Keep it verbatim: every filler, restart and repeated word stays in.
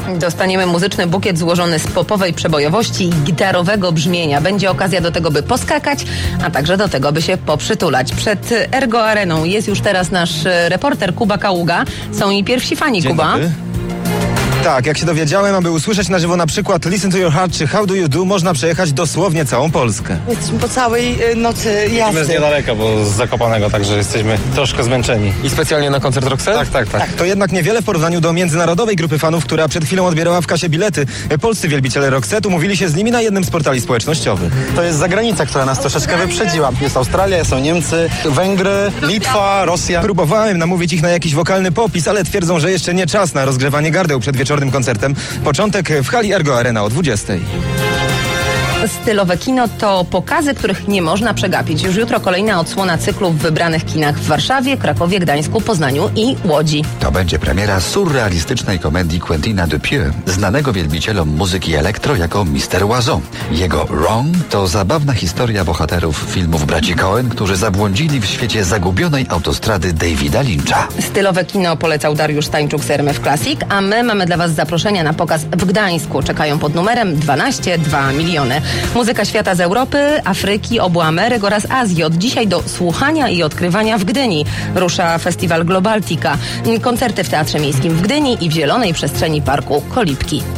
Dostaniemy muzyczny bukiet złożony z popowej przebojowości i gitarowego brzmienia. Będzie okazja do tego, by poskakać, a także do tego, by się poprzytulać. Przed Ergo Areną jest już teraz nasz reporter Kuba Kaługa. Są i pierwsi fani. Dzień Kuba. dobry. Tak, jak się dowiedziałem, aby usłyszeć na żywo na przykład Listen to Your Heart czy How Do You Do, można przejechać dosłownie całą Polskę. Jesteśmy po całej y, nocy jazdy. My z niedaleka, bo z Zakopanego, także jesteśmy troszkę zmęczeni. I specjalnie na koncert Roxette? Tak, tak, tak. To jednak niewiele w porównaniu do międzynarodowej grupy fanów, która przed chwilą odbierała w kasie bilety. Polscy wielbiciele Roxette umówili się z nimi na jednym z portali społecznościowych. To jest zagranica, która nas troszeczkę wyprzedziła. Jest Australia, są Niemcy, Węgry, Litwa, Rosja. Próbowałem namówić ich na jakiś wokalny popis, ale twierdzą, że jeszcze nie czas na rozgrzewanie gardeł przed wieczornym koncertem. Początek w hali Ergo Arena o dwudziestej. Stylowe kino to pokazy, których nie można przegapić. Już jutro kolejna odsłona cyklu w wybranych kinach w Warszawie, Krakowie, Gdańsku, Poznaniu i Łodzi. To będzie premiera surrealistycznej komedii Quentina Dupieux, znanego wielbicielom muzyki elektro jako mister Oiseau. Jego Wrong to zabawna historia bohaterów filmów braci Coen, którzy zabłądzili w świecie zagubionej autostrady Davida Lyncha. Stylowe kino polecał Dariusz Stańczuk z R M F Classic, a my mamy dla Was zaproszenia na pokaz w Gdańsku. Czekają pod numerem dwanaście dwa miliony. Muzyka świata z Europy, Afryki, obu Ameryk oraz Azji. Od dzisiaj do słuchania i odkrywania w Gdyni rusza festiwal Globaltica. Koncerty w Teatrze Miejskim w Gdyni i w zielonej przestrzeni parku Kolibki.